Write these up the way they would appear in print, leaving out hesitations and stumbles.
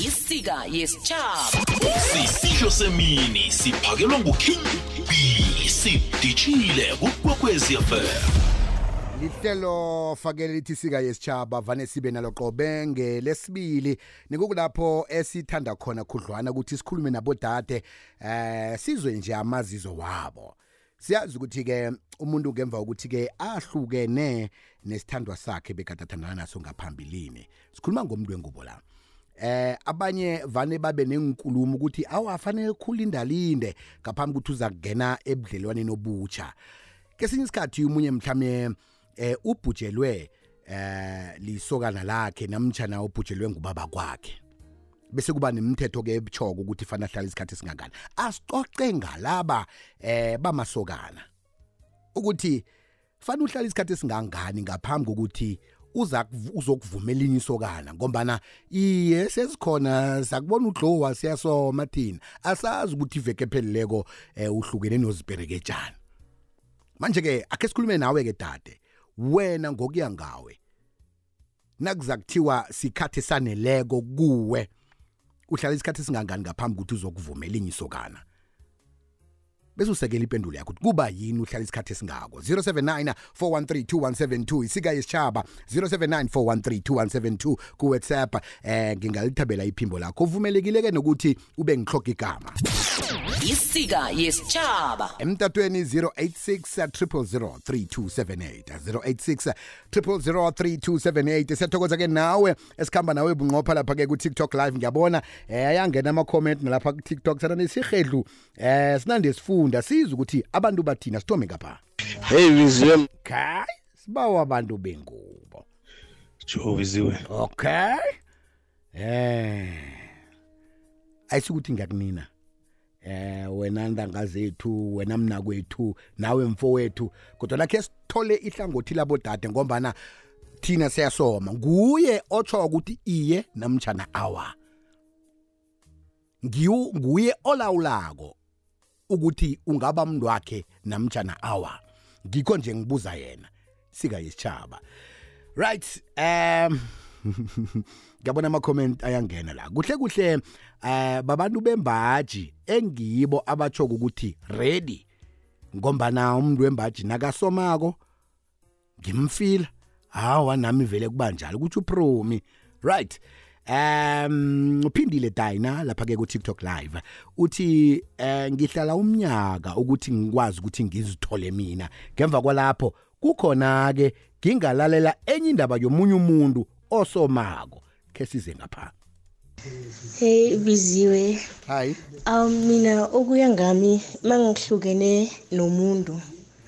Isika yesitshaba. Sisisho semini siphakelwa nguKing B. Sidishile kuKwekwezi FM. Lihlelo fakele lithi sika yesitshaba vane sibe nalo qobe ngelesibili nikukulapho esithanda khona khudlwana ukuthi sikhulume nabodade sizwe nje amazizo wabo. Siyazi ukuthi ke umuntu ngemva ukuthi ke ahlukene nesithandwa sakhe bekathathandana naso ngaphambilini. Sikhuluma ngomuntu wengubo la. Abanye vane babe nenkulumo ukuthi awafanele khulindalinde ngaphambi ukuthi uza kungena ebudlelwaneni obutsha. Kesinye isikhathi umunye mhlawumbe ubhujelwe lisokana lakhe namtjana ubhujelwe ngubaba kwakhe bese kuba nemithetho ke ebichoko ukuthi fanele ahlale isikhathi esingangani asicoce ngalaba bamasokana ukuthi fanele uhlale isikhathi esingangani ngaphambi kokuthi uzokuvumela inye isokana ngombana iye sesikhona sakubona udlowa siyasoma thina asazi ukuthi iveke epheleleko uhlukene noziberekejana manje ke ake sikhulume nawe ke dade wena ngokuya ngawe nakuza kuthiwa sikhathe saneleko kuwe uhlala isikhathi singangani ngaphambi ukuthi uzokuvumela inye isokana bese usekela ipendulo yakho kuba yini uhlala isikhathi esingako 0794132172 isika yesitshaba 0794132172 ku WhatsApp ngingalithabela iphimbo lakho uvumelekile ke nokuthi ube ngihloga igama Isika yesitshaba. emtatweni 086 086 siyathokoza ke nawe esikhamba nawe bunqopha lapha ke ku TikTok live ngiyabona ayangena ama comment nalapha ku TikTok sana nesihedlu sinande sifunda sizwe ukuthi abantu bathina sithome ngapha. Hey Viziwe. Okay, sibawa abantu bengubo. Jo Viziwe. Okay. Ayisukuthi ngiyakunina. Wena ndanga zethu wena mna kwethu nawe mfowethu kodwa lakhe sithole ihlangothi labodade ngombana thina siyasoma nguye otsho ukuthi iye namtjana awa nguye olawulako ukuthi ungaba umuntu wakhe namtjana awa ngikho nje ngibuza yena sika yesitshaba right ngiyabona ama comment ayangena la kuhle babantu bembaji engibo abatsho ukuthi ready ngombana umuntu wembaji nakasomako ngimfila hawa nami vele kuba njalo ukuthi upromi right uphindile Dina lapha ke ku TikTok live uthi ngihlala umnyaka ukuthi ngikwazi ukuthi ngizithole mina ngemva kwalapho kukhona ke ngingalalela enye indaba yomunye umuntu osomako ke size ngapha. Hey Viziwe. Hi. Mina okuya ngami mangihlukene nomuntu.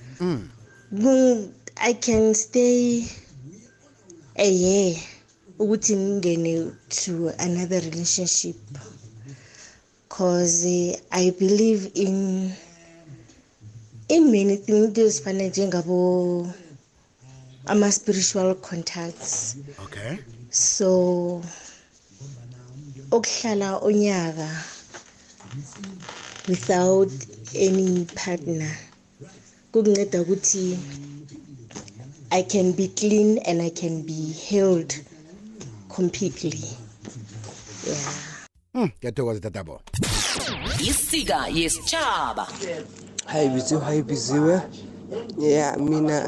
I can stay a year ukuthi ngene to another relationship cause I believe in many things ezifana njengabo ama spiritual contacts. Okay. So okuhlala onyaka without any partner kunginceda ukuthi I can be clean and I can be healed completely. Yeah. Ngiyathokoza tatabo. Isika yesitshaba. Hi Viziwe. Yeah, mina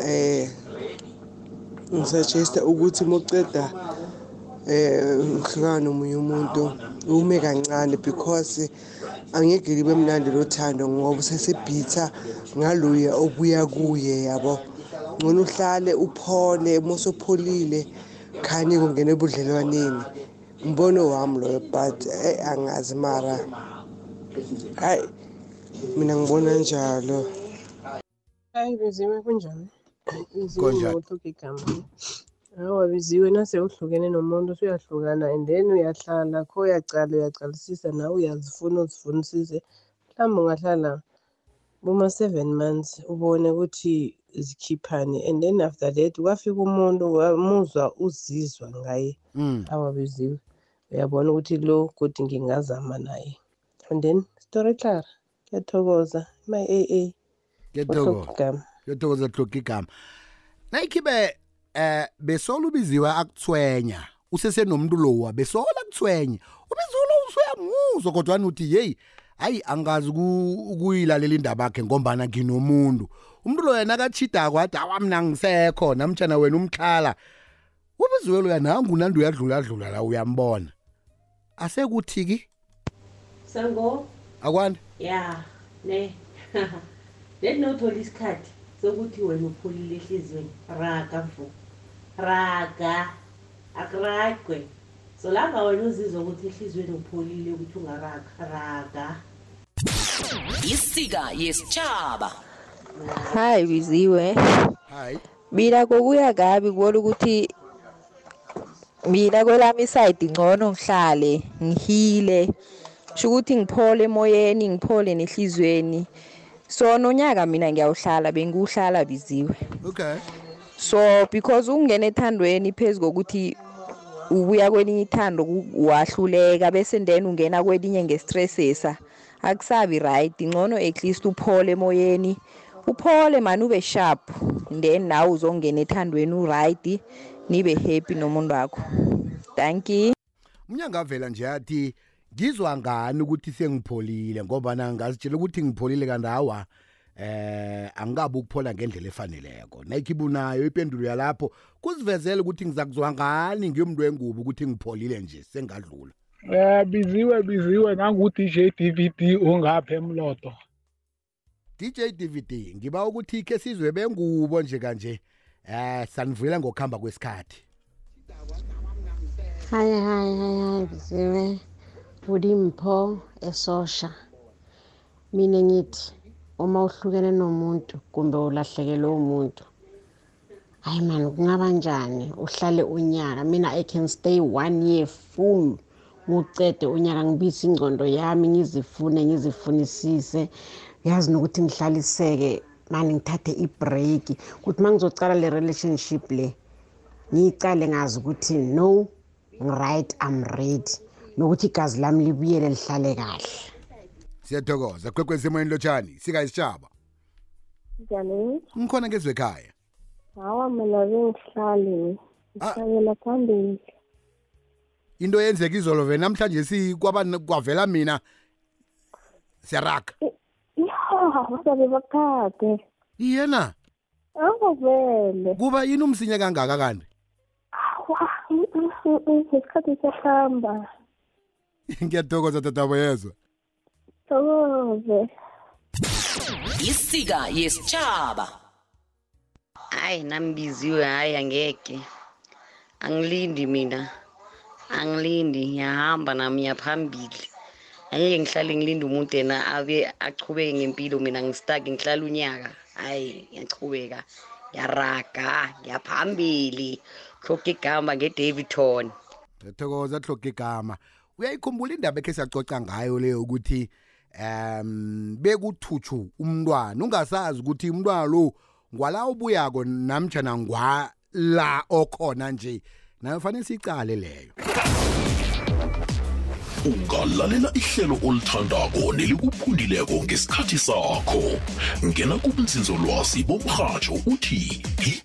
ngisuggesta ukuthi moqeda ngihlukana nomunye umuntu ume kancane because angeke libe mnandi lothando ngoba sesibhitha ngaloya obuya kuye yabo ngona uhlale uphole mosopholile khani kungena ebudlelwaneni umbono wami lo but angazi mara hayi mina ngibona njalo. Hayi Viziwe kunjani? Viziwe ngothoka igama. Hawa Viziwe nase uhlukene nomuntu uyahlukana and then uyahlala kho uyaqalisisa nawe uyazifuna uzifunisise mhlawumbe ungahlala boma 7 months ubone ukuthi zikhiphane and then after that kwafika umuntu wamuzwa uzizwa ngaye. Hawa Viziwe uyabona ukuthi lo kodwa ngingazama naye and then story clear. Ngiyathokoza my AA. Ngiyathokoza hloka igama. Nayikhibe besolubiziwe akuthwenya usesenomuntu lo wabesola kuthwenye ubiziwe lo usuyanguzwa kodwa uthi hey hayi angazi ukuyilalela indaba yakhe ngombana nginomuntu umuntu lo yena akachida kwathi awamna ngisekho namtjana wena umkhala ubiziwe lo yana ngunandi uyadlula la uyambona asekuthi ki Sango akwanda yeah ne let no to isikhathi sokuthi wena upholile ehlizweni raga akragwe so langa wena uzizwa ukuthi ehlizweni upholile ukuthi raga Isika yesitshaba. Hi Biziwe. Hi. Mina kokuya kabi kubona ukuthi mina kwelami side ngcono ngihlale ngihile. Shukuthi ngiphole emoyeni ngiphole nehlizweni. So nonyaka mina ngiyawuhlala bengiuhlala Biziwe. Okay. So because ungena ethandweni phezulu ukuthi ubuya kwelinye ithando wahluleka bese then ungena kwelinye ngestresses akusabi right ngcono at least uphole emoyeni uphole man ube sharp then nawe uzongena ethandweni uright nibe happy nomuntu wakho. Thank you. Unyanga vela nje athi ngizwa ngani ukuthi sengipholile ngoba ngazitshela ukuthi ngipholile kandawa angabe ukuphola ngendlela efaneleko nayikibunayo ipendulo yalapho kuzivezela ukuthi ngizakuzwa ngani ngiyomuntu wengubo ukuthi ngipholile nje sengadlula. Biziwe nangu DJ DVD ungapha emloto. DJ DVD ngiba ukuthi ke sizwe bengubo nje kanje sanivuyela ngokuhamba kwesikhathi. Hi Biziwe uDimpho eSosha. Mina ngithi uma uhlukene nomuntu kumbe ulahlekelwe umuntu hayi man kungaba njani uhlale unyaka mina I can stay 1 year full ngicede unyaka ngibisi ingcondo yami ngizifunisise yazi nokuthi ngihlaliseke manje ngithathe ibreak ukuthi mangizocala le relationship le ngicale ngazi ukuthi no right I'm ready nokuthi igazi lami libuyele lihlale kahle. Siyathokoza kwekwezi emoyeni lotshani sika isitshaba. Njani? Ngikhona ngezwe ekhaya. Hawa mina bengihlali ngihlala phambili. Into yenzeka izolo vena namhlanje kwavela mina siyaraga. Ya, basabe bakade. Yena? Vele. Kuba yini umsinya kangaka kanti? Isikhathi sehamba. Ngiyathokoza tatabo yezwa. Thokoze. Isika yesitshaba. Hayi nami Biziwe hayi angeke. Angilindi mina. Angilindi ngiyahamba nami yaphambili. Angeke ngihlale ngilinde umuntu yena abe achubeke ngempilo mina ngistuck ngihlala unyaka. Hayi ngiyachubeka. Yaraga yaphambili. Khokhe igama ngeDavidton. Ngiyathokoza khokhe igama. Uyayikhumbula indaba ekhe siyacoca ngayo leyo ukuthi bekuthutshu umntwana ungasazi ukuthi umntwana lo ngwala ubuyako namtjana ngwala okhona nje nayo fanele sicale leyo. Ungalalela ihlelo olithandako nelikuphundileko ngesikhathi sakho. Ngena kubunzinzolwazi bomrhatsho uthi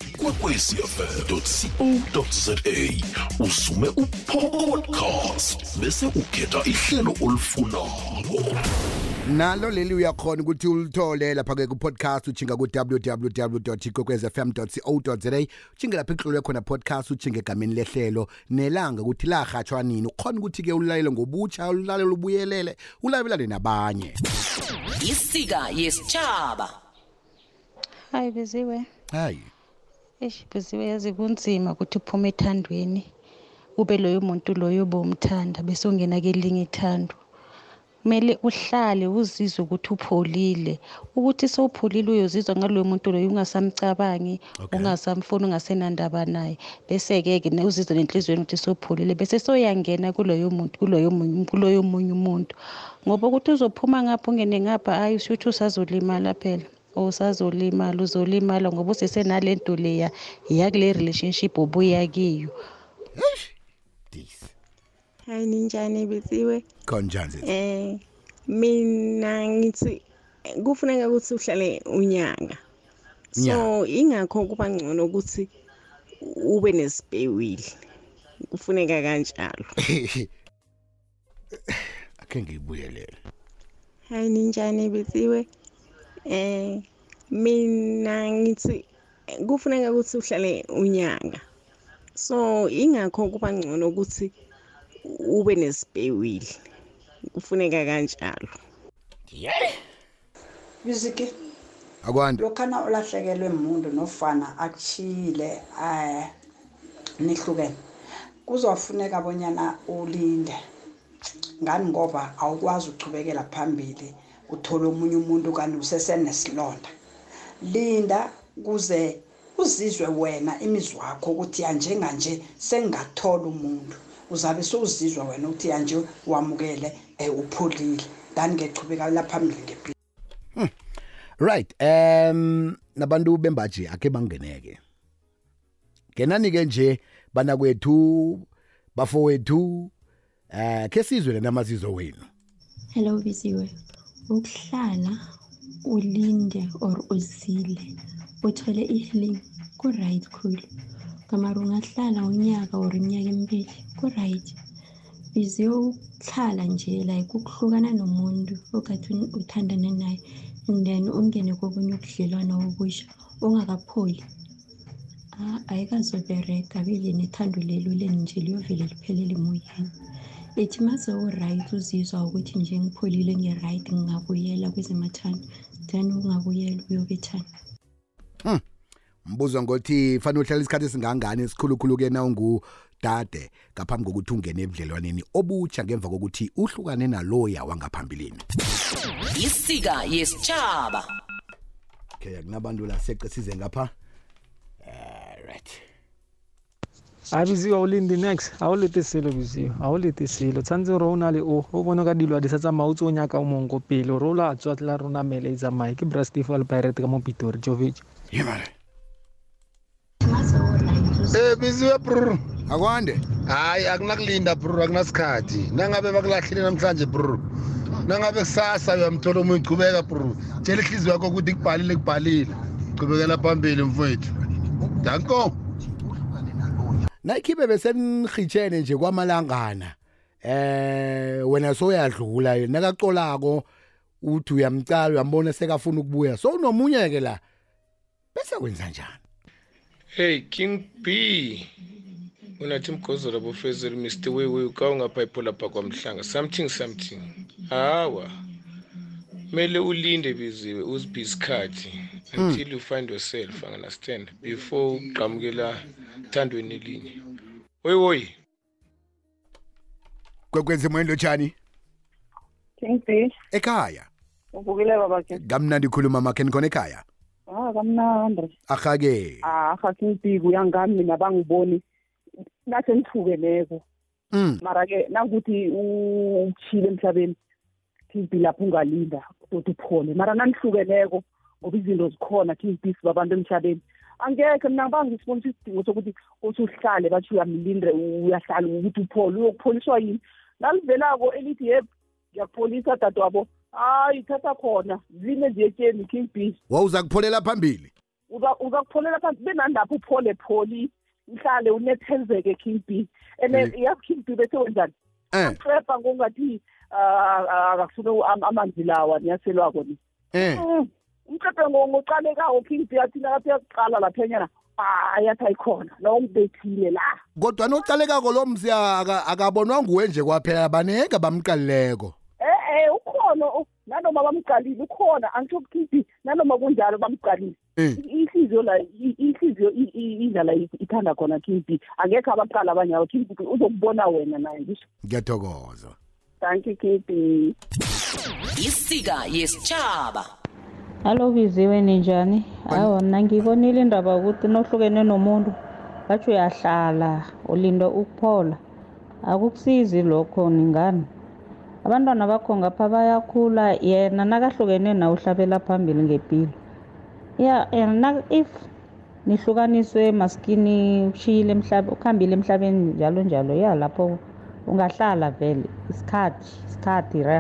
ikwekwecfm.co.za usume upodcast bese ukhetha ihlelo olifunako. Nalo leli uyakhona ukuthi ulithole lapha ke ku podcast uchinga ku www.ikwekwezfm.co.za uchinga lapha ihlelo khona podcast uchinga egameni lehlelo nelanga ukuthi la khatshwa nini ukhona ukuthi ke ulalele ngobutsha ulalela ubuyelele ulabelane nabanye. Isika yesitshaba. Hi Biziwe. Hi. Biziwe yazi kunzima ukuthi uphume ethandweni ube loyo muntu loyo bomthanda bese ungena ke linye ithando. Kumele uhlale uzizwe ukuthi upholile ukuthi sowupholile uyozizwa ngaloyo muntu loyo ungasamcabangi ungasamfuna ungasenandaba naye bese ke uzizwe nenhlizweni ukuthi sowupholile bese soyangena kuloyo muntu kuloyo munye umuntu ngoba ukuthi uzophuma ngapha ungene ngapha ayi usho usazolimala phela usazolimala uzolimala ngoba usesenalento leya yakule relationship obuya kiyo. Hayi ninjani Biziwe? Konjani? Mina ngithi kufuneka ukuthi uhlale unyanga. So ingakho kuba ngcono ukuthi ube nesipewili. kufuneka kanjalo. Akhe ngibuyelele. Hayi ninjani Biziwe? Mina ngithi kufuneka ukuthi uhlale unyanga. So ingakho kuba ngcono ukuthi ube nesipewili. Kufuneka kanjalo. Yeah. Biziki. Akwande. Lokhana ulahlekelwe umuntu nofana akuchile nihlukene. Kuzofuneka bonyana ulinde. Ngani ngoba awukwazi ukuchubekela phambili uthola umunye umuntu kanti usesenesilonda. Linda kuze uzizwe wena imizwa yakho ukuthi njenga nje sengathola umuntu. Uzabe sozizwa wena ukuthi nje wamukele upholile. Then ngechubeka la phambili ngempilo. Right, nabantu bembaji ake bangeneke. Kenani ke nje bana kwethu bafowethu ke sizwe namazizo wenu. Hello Biziwe. Ukuhlala ulinde or uzile uthole ihealing ku right cool. Kamara ungahlala unyaka or iminyaka emibili ku right. Biziwe ukuhlala nje like ukuhlukana nomuntu okathi uthandana naye and then ungene kobunye ubudlelwano obusha ungakapholi. Ayikazobereka bile nethando lelo lenje liyovele liphelele emoyeni. Ethi mase u-right uzizwa ukuthi nje ngipholile nge-right ngingabuyela kwezemathando then ungabuyela uyobethana. Mbuzo ngothi fanele uhlala isikhathi esingangani esikhulukhulu ke na ungudade ngaphambi kokuthi ungene ebudlelwaneni obutsha ngemva kokuthi uhlukane naloya wangaphambilini. Isika yesitshaba. Okay, kunabantu la seqe size ngapha. Right. Biziwe ulindi next. Awulete selo Biziwe. Awulete selo. Tsanze rona le o bona ka dilwa di sa tsa mautso nyaka o mongo pele rola tswa tla rona mele itsa mai ke Brastifal Pirate ka mo Pitori Jovic. Yemare. Biziwe bro. Akwande. Hayi akunakulinda bro akunasikhathi. Nangabe bakulahlile namhlanje bro. Nangabe kusasa uyamthola umuntu uqhubeka bro. Tshela ihliziyo yakho ukuthi kubhalile. Qhubekela phambili mfowethu. Danko. Nayikibe besenigitshene nje kwamalangana. Wena soyadlula nakaxolako uthi uyamcala uyambona sekafuna ukubuya. So unomunye ke la. Bese kwenza njani? Hey King B. Unathi mgozolo bofezela Mr. Wewe ka ungaphayipola pha kwamhlanga something. Hawa. Mele ulinde Biziwe uziphi isikhathi until you find yourself, understand, before uqhamukela thandweni elinye. Woyi. Kwekwenze moyendo lotshani? King B. Ekhaya. Ubukile baba ke. Kamnandi khuluma makhe khona ekhaya. Kamnandi. Akhake. King B uyangami mina bangiboni. Nathi ngithukeleko. Mara ke nangukuthi uchile emhlabeni. King B lapho ungalinda ukuthi uphole. Mara nanihlukeneko ngoba izinto zikhona King B babantu emhlabeni. Angeke mina bangisibonisa isidingo sokuthi usuhlale bathi uyamlinde uyahlala ukuthi uphole uyokupholiswa yini. Nalivelako elithi yep ngiyakupholisa dadwabo. Hayi thatha khona zine nje etsheni King B. Wawuza kupholela phambili. Uza kupholela phambili benandapho uphole pholi. Mhlale unethezeke King B. Ene ya King B bese wenzani? Prepha ngokungathi akufuna amanzi lawa niyaselwako ni. Umqephe ngoqalekayo King B athina kathi yaqala laphenyana. Yathi ayikhona lo ngibethile la. Kodwa noqalekako lo mzi akabonwa nguwe nje kwaphela baneke bamqalileko. Ukhona nanoma bamqalile ukhona angisho King B nanoma kunjalo bamqalile. Ihliziyo la ihliziyo idlala ithanda khona King B angekho abaqala abanyawo King B uzokubona wena naye ngisho. Ngiyathokoza. Thank you King B. Isika yesitshaba. Hello Biziwe ninjani? Hawo ngibonile indaba ukuthi nohlukene nomuntu bathi uyahlala ulinda ukuphola. Akukusizi lokho ningani. Abantwana bakho ngapha bayakhula yena nakahlukene nawe uhlabela phambili ngempilo. If nihlukaniswe maskini ushiyile emhlabeni ukhambile emhlabeni njalo lapho ungahlala vele isikhathi reg.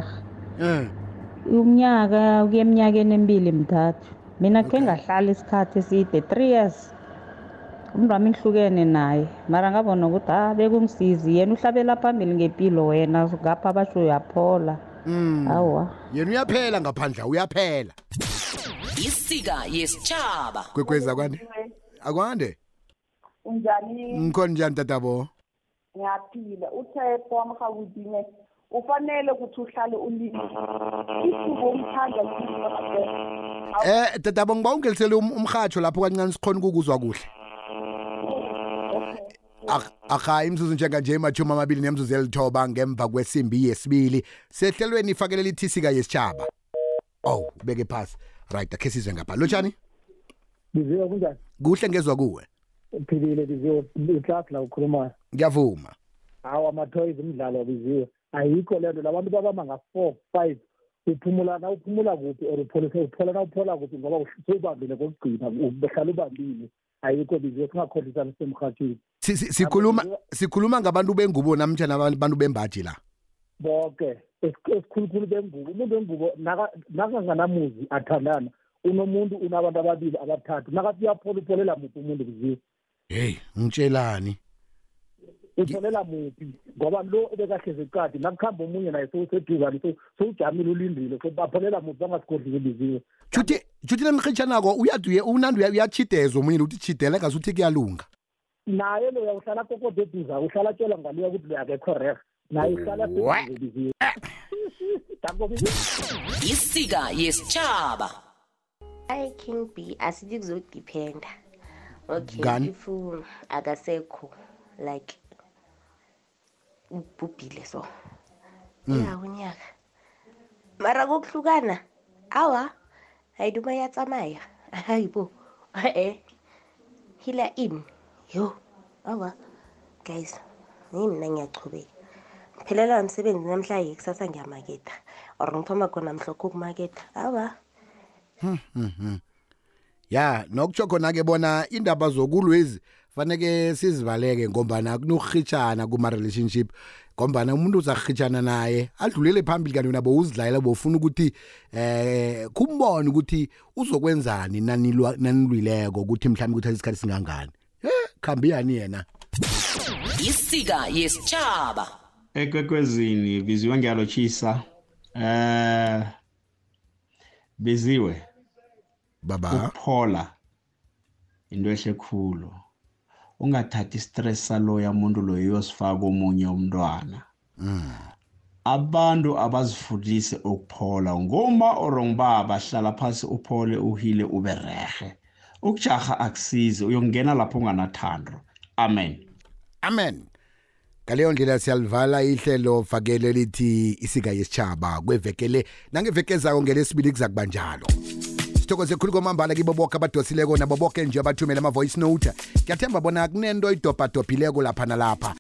Umnyaka uye eminyakeni emibili emithathu. Mina ke ngahlala isikhathi eside 3 years. umuntu wami ngihlukene naye mara ngabona ukuthi bekungisizi yena uhlabela phambili ngempilo wena ngapha basho uyaphola awa yena uyaphela ngaphandle uyaphela isika yesitshaba kwekweza kwande akwande unjani ngikhona njani tatabo ngiyaphila uThepho wamhawudine ufanele ukuthi uhlale ulimi isiko umthanda tatabo ngiba ungelisele umhatsho lapho kancane sikhona ukuzwa kuhle akha imzuzu njenganje emathumi amabili nemzuzu elithoba ngemva kwesimbi yesibili sehlelweni ifakelela ithisika yesitshaba ubeke phasi right akhe sizwe ngapha lotshani Biziwe kunjani kuhle ngezwe kuwe uphilile Biziwe iclass la ukhuluma ngiyavuma hawa ama-toys umdlalo Biziwe ayikho lento labantu babama nga-4 5 uphumula kuphi or uphola kuphi ngoba usubambile kokugcina behlala ubambile ayikho Biziwe singakhohlisani semhathini sikhuluma ngabantu bengubo namtjana abantu bembaji la bonke esikhulukhulu bengubo umuntu wengubo nakanganamuzi athandana unomuntu unabantu ababili abathathu nakathi uyaphola muphi umuntu Biziwe ngitshelani upholela muphi ngoba lo ebekahlezi eqadi nakuhamba omunye naye soseduzane sowujamile ulindile bapholela muphi bangasikhohlisi Biziwe juthi lemkhitshanako unandi uyachidezwa omunye uthi chidela ngasuthi kuyalunga naye lo uhlala kokode eduza uhlala tshela ngaliya ukuthi lo akekho reg naye uhlala Biziwe isika yesitshaba King B asithi kuzodependa okay if akasekho like ubhubhile so unyaka mara kokuhlukana awa ayiduma yatsamaya hayibo hila in yo awa guys mina ngiyachubeka phelela umsebenzi namhlanje kusasa ngiyamaketha or ngithoma khona mhlokho ukumaketha awa ya nokutsho khona ke bona indaba zokulwezi faneke sizivaleke ngombana kunokhitshana kuma relationship ngombana umuntu uzakhitshana naye adlulele phambili kanti nabo uzidlayela bofuna ukuthi kumbone ukuthi uzokwenzani nanilwileko ukuthi mhlawumbe ukuthi isikhathi singangani khambiyani yena isika yesitshaba ekwekwezini Biziwe ngiyalochisa Biziwe baba ukuphola into ehle khulu ungathathi stress saloya umuntu loyo uyosifaka omunye umntwana abantu abazifundise ukuphola ngoma orongba bahlala phansi uphole uhile ube rehe ukujaha akusize uyongena lapho unganathando amen ngaleyo ndlela siyalivala ihlelo fakele lithi isika yesitshaba kwevekele nangevekezako ngelesibili kuzakuba njalo sithokoze khulu kwamambala kibo bonke abadosileko nabo bonke nje abathumela ama-voice note ngiyathemba bona kunento idobhadobhileko lapha nalapha